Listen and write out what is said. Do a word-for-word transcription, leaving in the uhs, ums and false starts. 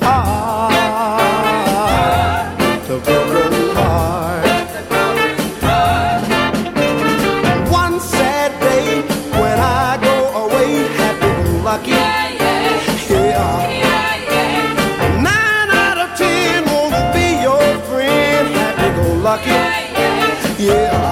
heart, the broken heart. One sad day when I go away, happy and lucky. Yeah. Nine out of ten won't be your friend, happy go lucky. Yeah.